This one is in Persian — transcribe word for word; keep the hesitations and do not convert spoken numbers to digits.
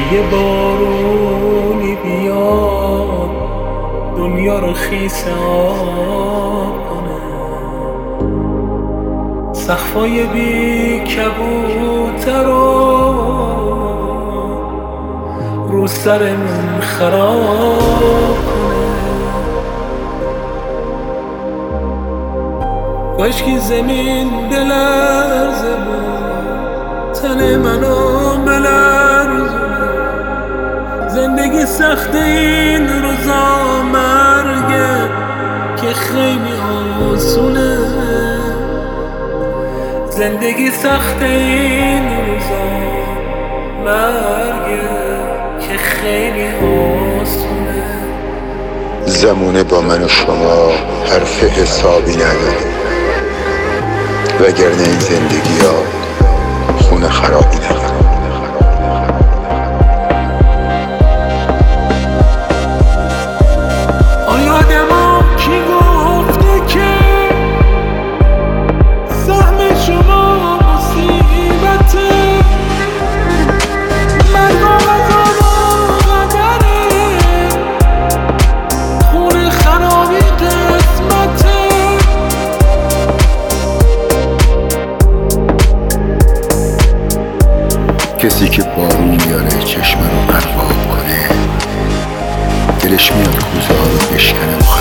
یه بارونی بیاد دنیا رو خیس آب کنه، سقفای بی کبوتر رو رو سرمون خراب کنه. کاشکی زمین بلرزه بود تن منو بلرزونه، زندگی سخت این روزا مرگه که خیلی آسونه، زندگی سخت این روزا مرگه که خیلی آسونه. زمونه با من و شما حرف حسابی نداره، وگرنه این زندگی ها خونه خرابی نداره. آیادما کی گفته که سهم شما مصیبته، مرگ و غذا و قدره، خونه خرابی قسمته. کسی که بارون میاره چشم رو قرباب کنه، دلش میاد کوزه ها رو بشکنه.